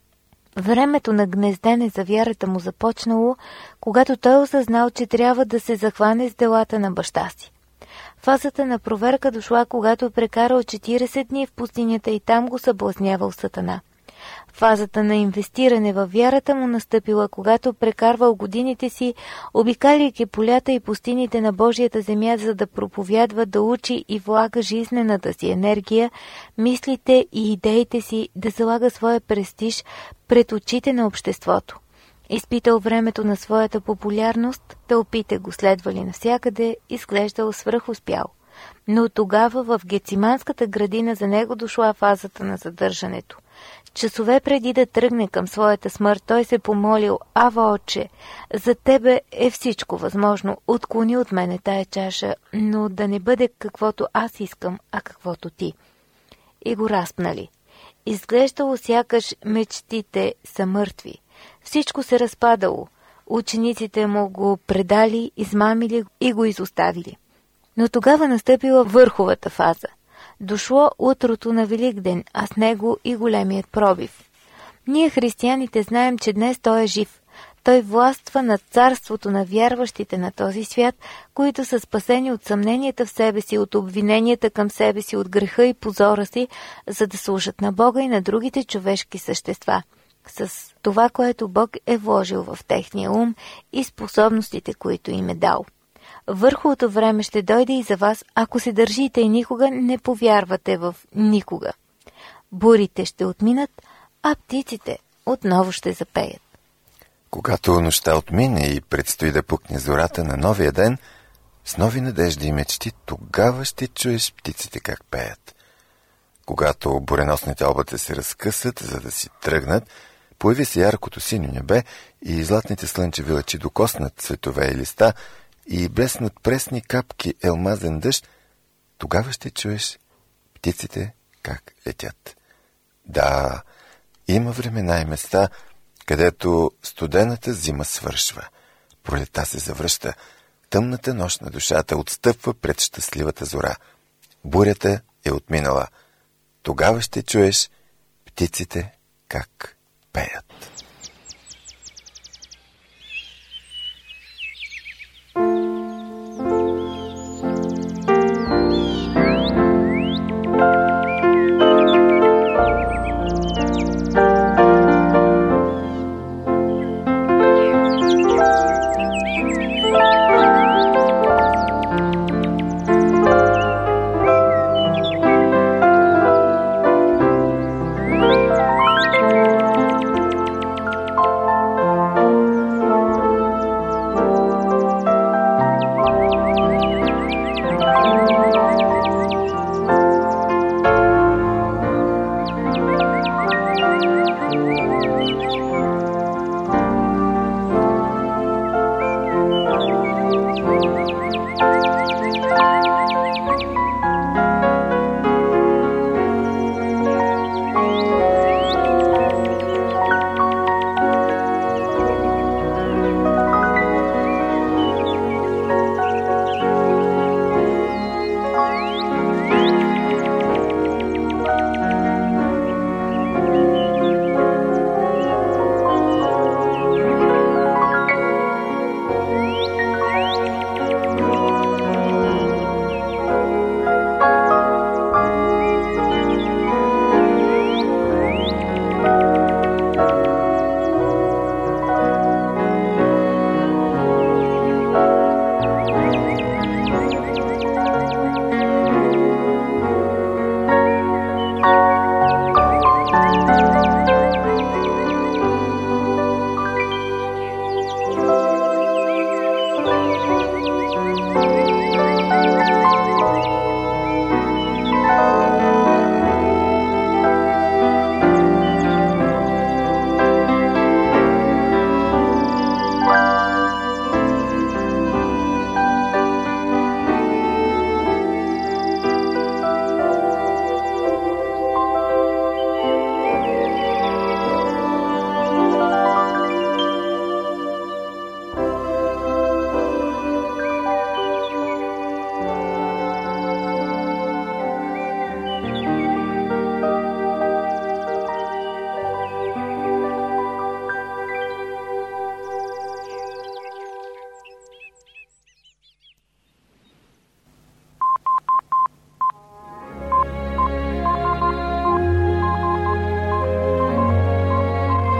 [SPEAKER 2] Времето на гнездене за вярата му започнало, когато той осъзнал, че трябва да се захване с делата на баща си. Фазата на проверка дошла, когато прекарал четирийсет дни в пустинята и там го съблазнявал Сатана. Фазата на инвестиране във вярата му настъпила, когато прекарвал годините си, обикаляйки полята и пустините на Божията земя, за да проповядва, да учи и влага жизнената си енергия, мислите и идеите си, да залага своя престиж пред очите на обществото. Изпитал времето на своята популярност, тълпите го следвали навсякъде, изглеждал свръхуспял. Но тогава в Гециманската градина за него дошла фазата на задържането. Часове преди да тръгне към своята смърт, той се помолил: Ава, Отче, за тебе е всичко възможно, отклони от мене тая чаша, но да не бъде каквото аз искам, а каквото ти. И го разпнали. Изглеждало сякаш мечтите са мъртви. Всичко се разпадало. Учениците му го предали, измамили и го изоставили. Но тогава настъпила върховата фаза. Дошло утрото на Великден, а с него и големият пробив. Ние, християните, знаем, че днес той е жив. Той властва над царството на вярващите на този свят, които са спасени от съмненията в себе си, от обвиненията към себе си, от греха и позора си, за да служат на Бога и на другите човешки същества, с това, което Бог е вложил в техния ум и способностите, които им е дал. Върховото време ще дойде и за вас, ако се държите и никога не повярвате в никога. Бурите ще отминат, а птиците отново ще запеят.
[SPEAKER 1] Когато нощта отмине и предстои да пукне зората на новия ден, с нови надежди и мечти, тогава ще чуеш птиците как пеят. Когато буреносните облаци се разкъсат, за да си тръгнат, появи се яркото синьо небе и златните слънчеви лъчи докоснат цветове и листа и блеснат пресни капки елмазен дъжд, тогава ще чуеш птиците как летят. Да, има времена и места, където студената зима свършва, пролета се завръща, тъмната нощ на душата отстъпва пред щастливата зора. Бурята е отминала. Тогава ще чуеш птиците как пеят.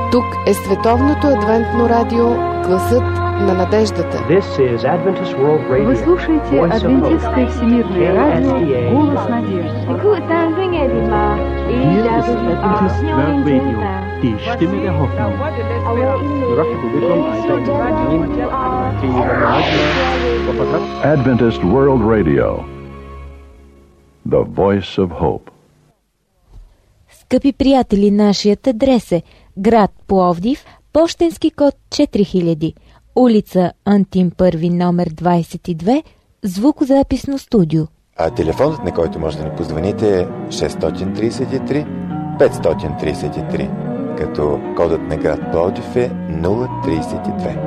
[SPEAKER 3] Тук е Световното адвентно радио, гласът на надеждата.
[SPEAKER 4] Вы слушаете Адвентистское всемирное радио «Голос надежды».
[SPEAKER 5] Die Stimme der Hoffnung.
[SPEAKER 6] Adventist World Radio, the voice of hope.
[SPEAKER 2] Скъпи приятели, нашият адрес е град Пловдив, пощенски код четири хиляди, улица Антим първи, номер двадесет и две, звукозаписно студио.
[SPEAKER 1] А телефонът, на който може да ни позвоните, е шест три три пет три три, като кодът на град Пловдив е нула тридесет и две.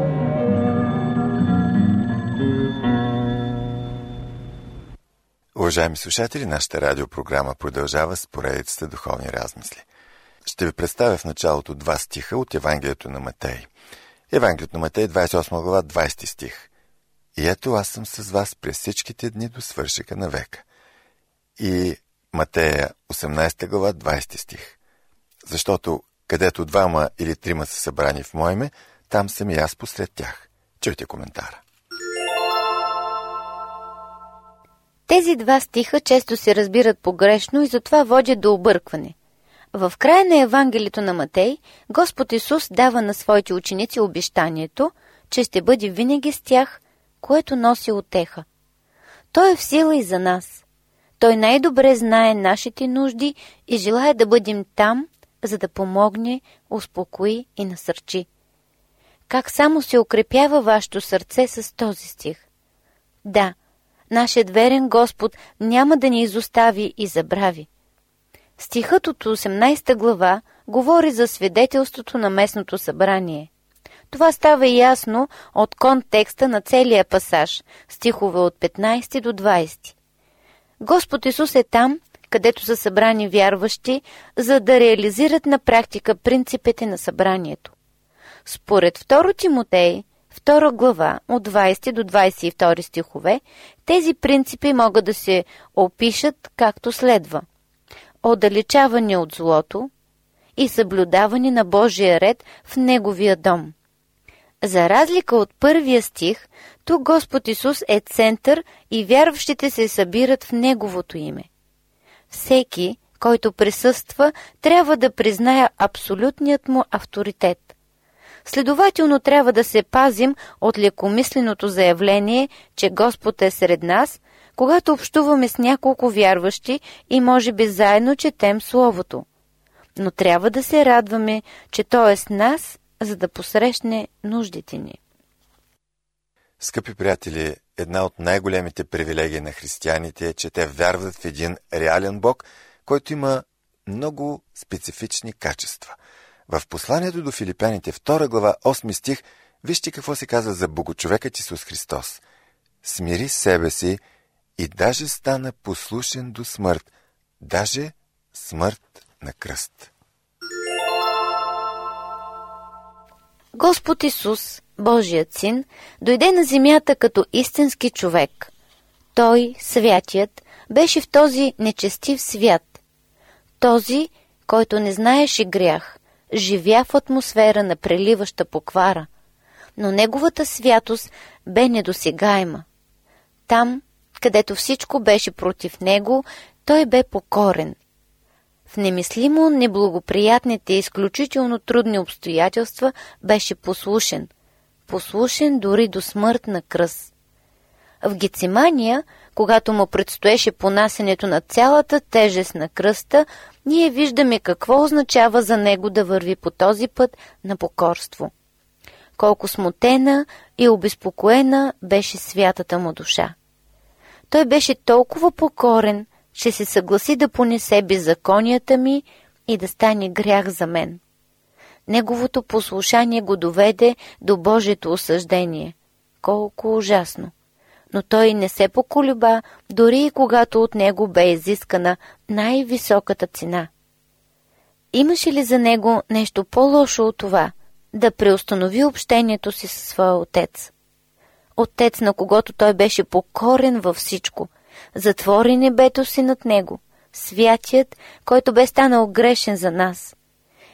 [SPEAKER 1] Уважаеми слушатели, нашата радиопрограма продължава с поредицата духовни размисли. Ще ви представя в началото два стиха от Евангелието на Матей. Евангелието на Матей, двадесет и осма глава, двадесети стих. И ето аз съм с вас през всичките дни до свършека на века. И Матея, осемнадесета глава, двадесети стих. Защото където двама или трима са събрани в мое име, там съм и аз посред тях. Чуйте коментара.
[SPEAKER 7] Тези два стиха често се разбират погрешно и затова водят до объркване. В края на Евангелието на Матей, Господ Исус дава на своите ученици обещанието, че ще бъде винаги с тях, което носи утеха. Той е в сила и за нас. Той най-добре знае нашите нужди и желае да бъдем там, за да помогне, успокои и насърчи. Как само се укрепява вашето сърце с този стих? Да, нашият верен Господ няма да ни изостави и забрави. Стихът от осемнадесета глава говори за свидетелството на местното събрание. Това става ясно от контекста на целия пасаж, стихове от петнадесети до двадесети. Господ Исус е там, където са събрани вярващи, за да реализират на практика принципите на събранието. Според втори Тимотей, втора глава, от двадесети до двадесет и втори стихове, тези принципи могат да се опишат както следва: отдалечаване от злото и съблюдаване на Божия ред в Неговия дом. За разлика от първия стих, тук Господ Исус е център и вярващите се събират в Неговото име. Всеки, който присъства, трябва да признае абсолютният му авторитет. Следователно трябва да се пазим от лекомисленото заявление, че Господ е сред нас, когато общуваме с няколко вярващи и може би заедно четем Словото. Но трябва да се радваме, че Той е с нас, за да посрещне нуждите ни.
[SPEAKER 1] Скъпи приятели, една от най-големите привилегии на християните е, че те вярват в един реален Бог, който има много специфични качества. В посланието до Филипяните, втора глава, осми стих, вижте какво се казва за Богочовекът Исус Христос. Смири себе си и даже стана послушен до смърт, даже смърт на кръст.
[SPEAKER 7] Господ Исус, Божият Син, дойде на земята като истински човек. Той, святият, беше в този нечестив свят. Този, който не знаеше грях, живя в атмосфера на преливаща поквара, но неговата святост бе недосегаема. Там, където всичко беше против него, той бе покорен. В немислимо неблагоприятните и изключително трудни обстоятелства беше послушен. Послушен дори до смърт на кръст. В Гецимания, когато му предстоеше понасенето на цялата тежест на кръста, ние виждаме какво означава за него да върви по този път на покорство. Колко смутена и обезпокоена беше святата му душа. Той беше толкова покорен, че се съгласи да понесе беззаконията ми и да стане грях за мен. Неговото послушание го доведе до Божието осъждение. Колко ужасно! Но той не се поколеба, дори и когато от него бе изискана най-високата цена. Имаше ли за него нещо по-лошо от това, да преустанови общението си със своя отец? Отец, на когото той беше покорен във всичко, затвори небето си над него, святият, който бе станал грешен за нас.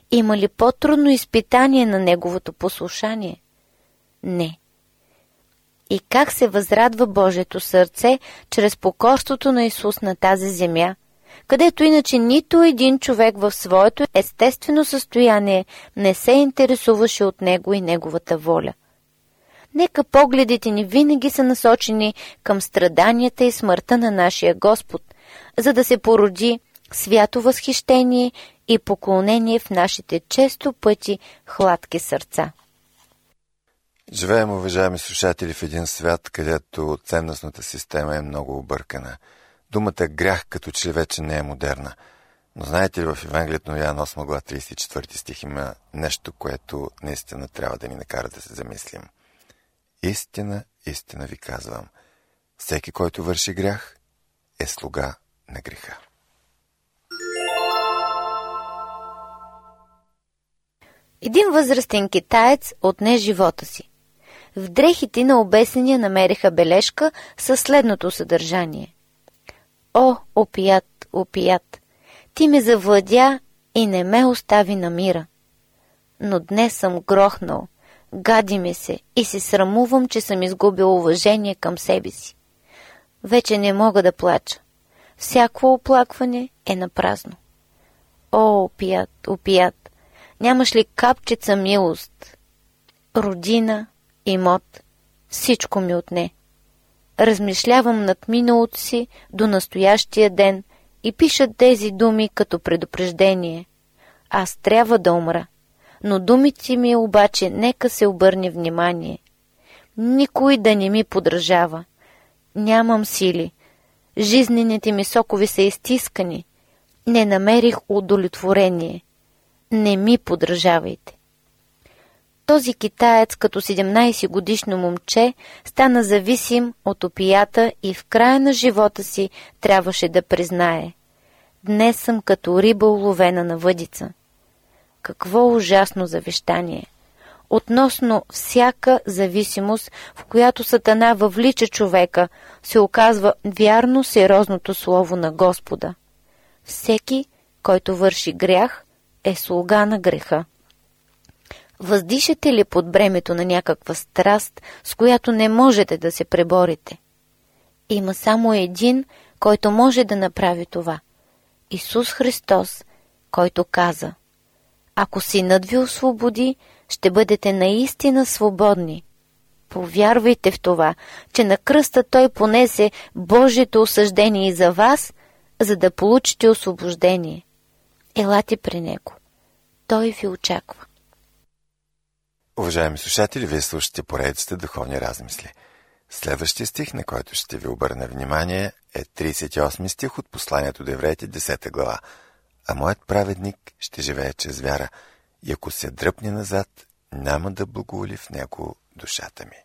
[SPEAKER 7] Има ли по-трудно изпитание на неговото послушание? Не. И как се възрадва Божието сърце чрез покорството на Исус на тази земя, където иначе нито един човек в своето естествено състояние не се интересуваше от него и неговата воля. Нека погледите ни винаги са насочени към страданията и смъртта на нашия Господ, за да се породи свято възхищение и поклонение в нашите често пъти хладки сърца.
[SPEAKER 1] Живеем, уважаеми слушатели, в един свят, където ценностната система е много объркана. Думата грях като че ли вече не е модерна. Но знаете ли, в Евангелието на Йоан осма глава тридесет и четвърти стих има нещо, което наистина трябва да ни накара да се замислим. Истина, истина ви казвам, всеки, който върши грях, е слуга на греха.
[SPEAKER 7] Един възрастен китаец отне живота си. В дрехите на обесения намериха бележка със следното съдържание. О, опият, опият, ти ме завладя и не ме остави на мира. Но днес съм грохнал, гади ми се и се срамувам, че съм изгубил уважение към себе си. Вече не мога да плача. Всяко оплакване е напразно. О, опият, опият, нямаш ли капчица милост? Родина, имот, всичко ми отне. Размишлявам над миналото си до настоящия ден и пиша тези думи като предупреждение. Аз трябва да умра, но думите ми обаче нека се обърне внимание. Никой да не ми подражава. Нямам сили. Жизнените ми сокови са изтискани. Не намерих удовлетворение. Не ми подражавайте. Този китаец като седемнайсет годишно момче стана зависим от опията и в края на живота си трябваше да признае: днес съм като риба уловена на въдица. Какво ужасно завещание! Относно всяка зависимост, в която Сатана въвлича човека, се оказва вярно сериозното слово на Господа. Всеки, който върши грях, е слуга на греха. Въздишате ли под бремето на някаква страст, с която не можете да се преборите? Има само един, който може да направи това. Исус Христос, който каза: ако Синът ви освободи, ще бъдете наистина свободни. Повярвайте в това, че на кръста Той понесе Божието осъждение и за вас, за да получите освобождение. Елате при Него. Той ви очаква.
[SPEAKER 1] Уважаеми слушатели, вие слушате поредицата Духовни размисли. Следващия стих, на който ще ви обърна внимание, е тридесет и осми стих от посланието до Евреите, десета глава. А моят праведник ще живее чрез вяра, и ако се дръпне назад, няма да благоволи в него душата ми.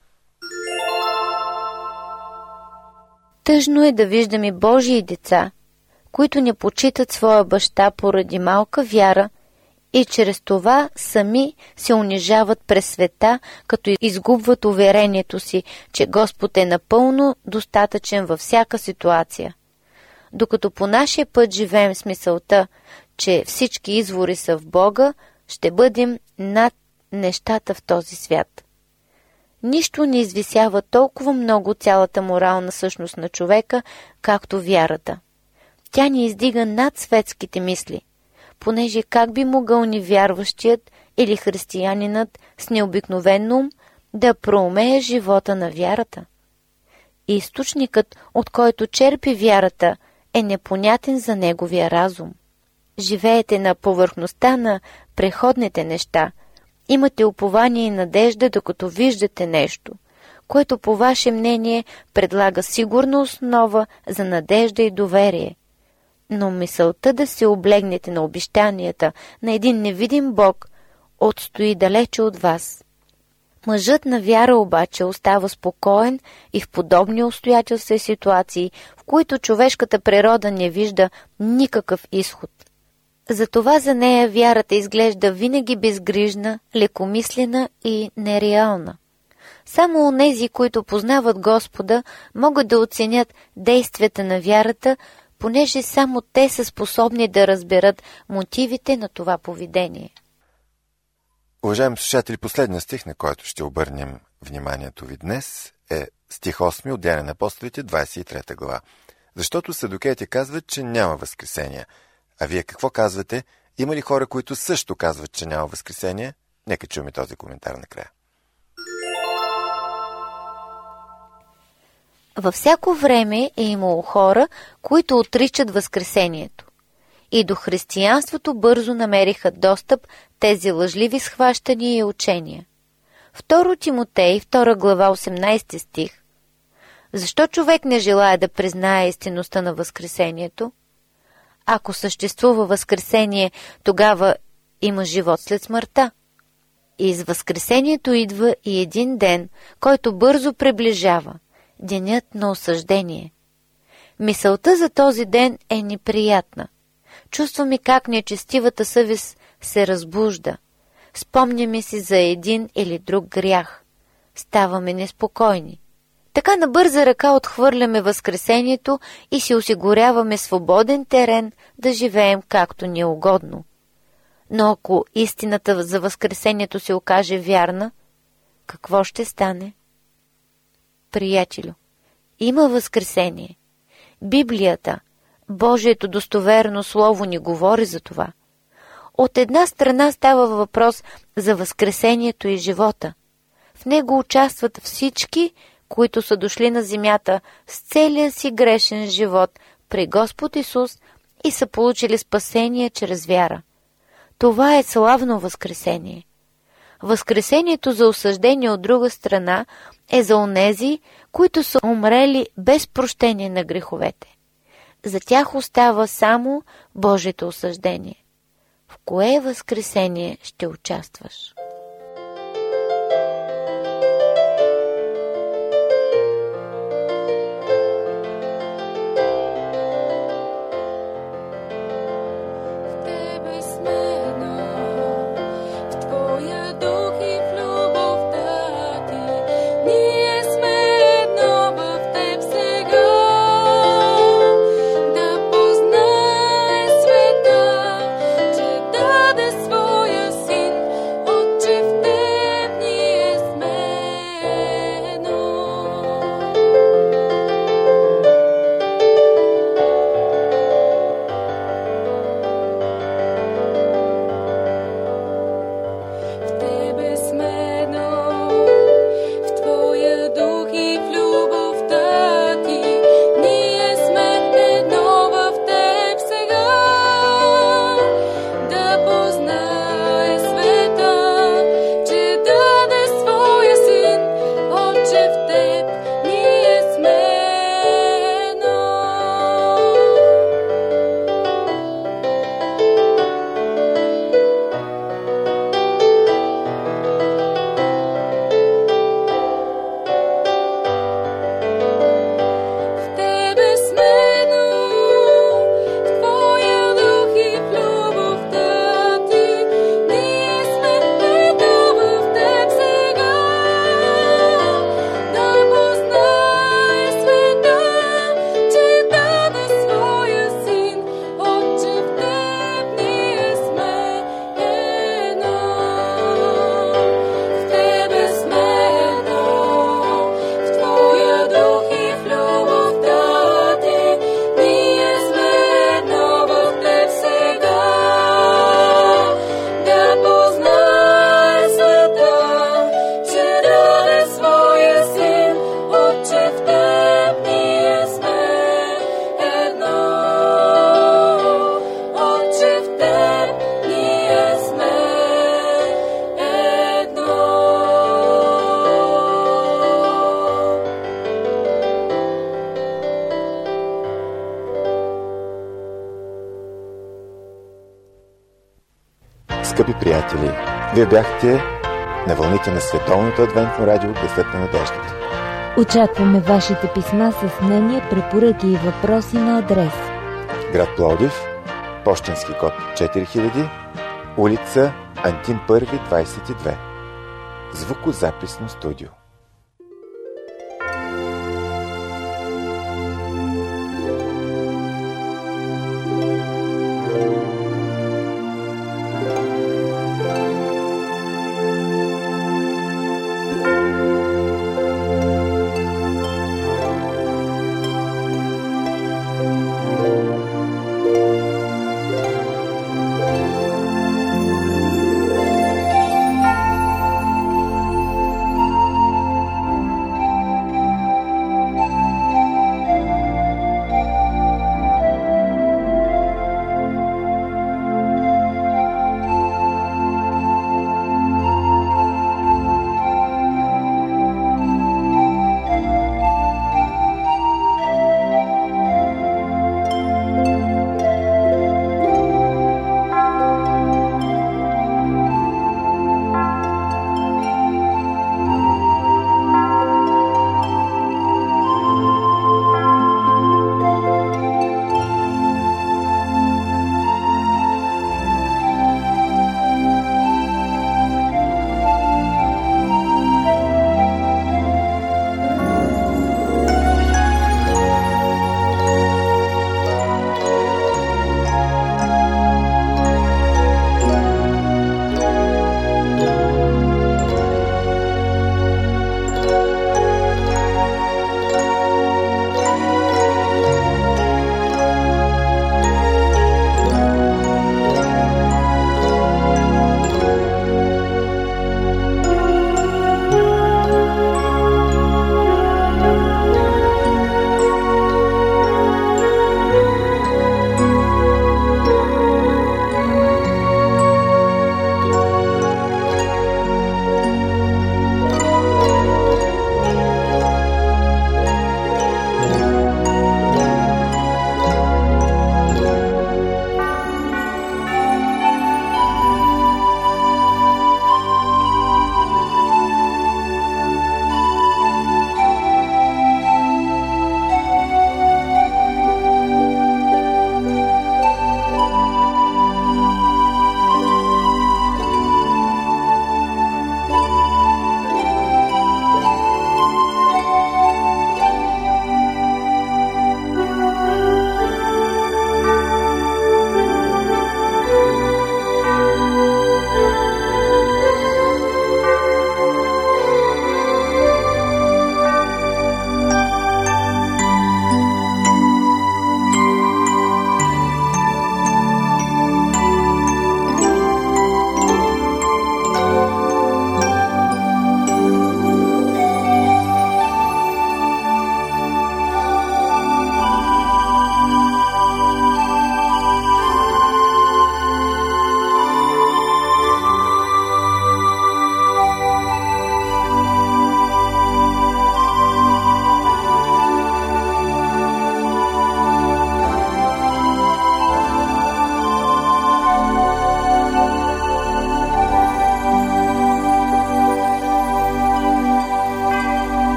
[SPEAKER 7] Тъжно е да виждаме Божии деца, които не почитат своя баща поради малка вяра и чрез това сами се унижават през света, като изгубват уверението си, че Господ е напълно достатъчен във всяка ситуация. Докато по нашия път живеем с мисълта, че всички извори са в Бога, ще бъдем над нещата в този свят. Нищо не извисява толкова много цялата морална същност на човека, както вярата. Тя ни издига над светските мисли, понеже как би могъл невярващият или християнинът с необикновен ум да проумее живота на вярата? Източникът, от който черпи вярата, е непонятен за неговия разум. Живеете на повърхността на преходните неща, имате упование и надежда, докато виждате нещо, което по ваше мнение предлага сигурна основа за надежда и доверие. Но мисълта да се облегнете на обещанията на един невидим Бог отстои далече от вас. Мъжът на вяра обаче остава спокоен и в подобни обстоятелства и ситуации, в които човешката природа не вижда никакъв изход. Затова за нея вярата изглежда винаги безгрижна, лекомислена и нереална. Само онези, които познават Господа, могат да оценят действията на вярата, понеже само те са способни да разберат мотивите на това поведение.
[SPEAKER 1] Уважаеми слушатели, последният стих, на който ще обърнем вниманието ви днес, е стих осми от Деяния на апостолите, двадесет и трета глава. Защото садукеите казват, че няма възкресение. А вие какво казвате? Има ли хора, които също казват, че няма възкресение? Нека чуем този коментар накрая.
[SPEAKER 7] Във всяко време е имало хора, които отричат възкресението. И до християнството бързо намериха достъп тези лъжливи схващания и учения. Второ Тимотей, втора глава, осемнадесети стих. Защо човек не желае да признае истинността на възкресението? Ако съществува възкресение, тогава има живот след смъртта. И с възкресението идва и един ден, който бързо приближава – денят на осъждение. Мисълта за този ден е неприятна. Чувстваме как нечестивата съвест се разбужда. Спомняме си за един или друг грях. Ставаме неспокойни. Така на бърза ръка отхвърляме възкресението и си осигуряваме свободен терен да живеем както ни е угодно. Но ако истината за възкресението се окаже вярна, какво ще стане? Приятелю, има възкресение. Библията, Божието достоверно слово ни говори за това. От една страна става въпрос за възкресението и живота. В него участват всички, които са дошли на земята с целия си грешен живот при Господ Исус и са получили спасение чрез вяра. Това е славно възкресение. Възкресението за осъждение от друга страна е за онези, които са умрели без прощение на греховете. За тях остава само Божието осъждение. В кое възкресение ще участваш?
[SPEAKER 1] Скъпи приятели, вие бяхте на вълните на Световното адвентно радио Гласът на надеждата.
[SPEAKER 2] Очакваме вашите писма с мнения, препоръки и въпроси на адрес:
[SPEAKER 1] град Пловдив, пощенски код четири хиляди, улица Антим първи, двадесет и две. Звукозаписно студио.